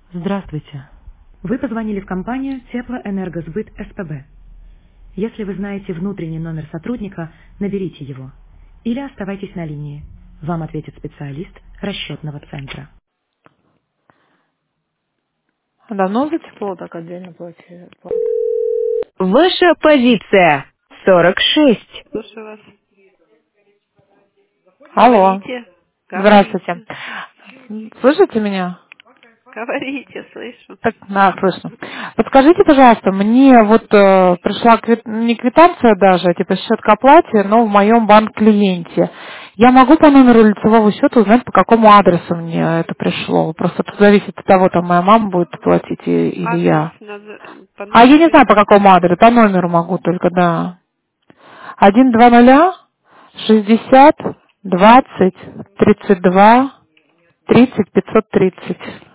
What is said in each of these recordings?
Здравствуйте. Вы позвонили в компанию Теплоэнергосбыт СПБ. Если вы знаете внутренний номер сотрудника, наберите его. Или оставайтесь на линии. Вам ответит специалист расчетного центра. Давно за тепло так отдельно платят? Ваша позиция 46. Слушаю вас. Алло, Говорите, здравствуйте. говорите, Слышите меня? говорите, слышу. Так, да, слышно. Подскажите, пожалуйста, мне вот пришла не квитанция даже, а типа счет к оплате, но в моем банк-клиенте. Я могу по номеру лицевого счета узнать, по какому адресу мне это пришло? Просто тут зависит от того, там моя мама будет платить или Адрес я. по А я не номеру. знаю, по какому адресу, по номеру могу только, да. 120 60 20 32 30 530.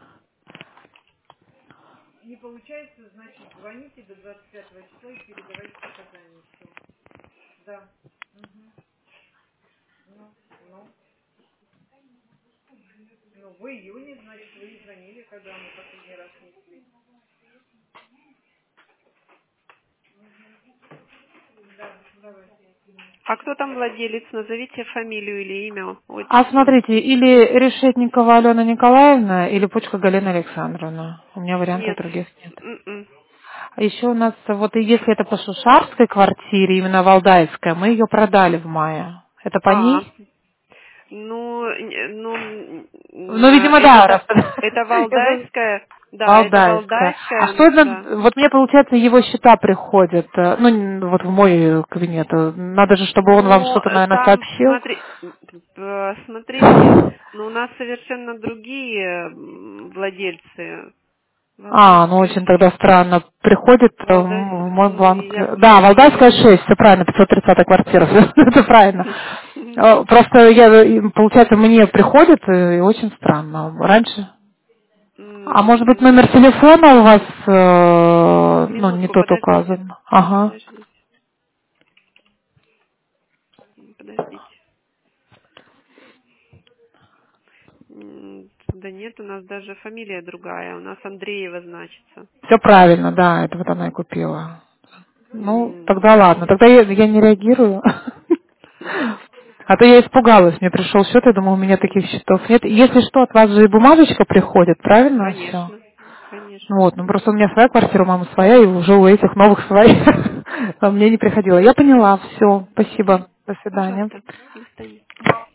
А кто там владелец? Назовите фамилию или имя, А отчество. смотрите, или Решетникова Алена Николаевна, или Пучка Галина Александровна. У меня вариантов Нет. других нет. М-м. А еще у нас, вот и если это по Шушарской квартире, именно Валдайская, мы ее продали в мае. Это по А, ней? Ну, видимо, да, раз. это Это Валдайская, да, это Валдайская. А что Валдайская, да. это, вот мне, получается, его счета приходят, ну, вот в мой кабинет. Надо же, чтобы он вам Ну, что-то, наверное, там, сообщил. смотрите, но у нас совершенно другие владельцы. Ну Валдайская, очень тогда странно. Приходит в мой ну, банк. я бы Да, тоже Валдайская не... 6, все правильно, 530 квартира, это правильно. Просто получается, мне приходит и очень странно. Раньше. А может быть номер телефона у вас, ну, не Минутку, тот подождите. указан? Ага. Подождите, подождите. Да нет, у нас даже фамилия другая. У нас Андреева значится. Все правильно, да, это вот она и купила. Ну, М. тогда ладно, тогда я не реагирую. А то я испугалась, мне пришел счет, я думала, у меня таких счетов нет. Если что, от вас же и бумажечка приходит, правильно все? Конечно, конечно. Вот, ну просто у меня своя квартира, у мамы своя, и уже у этих новых своих. А мне не приходило. Я поняла, все, спасибо, до свидания. Пожалуйста, до свидания.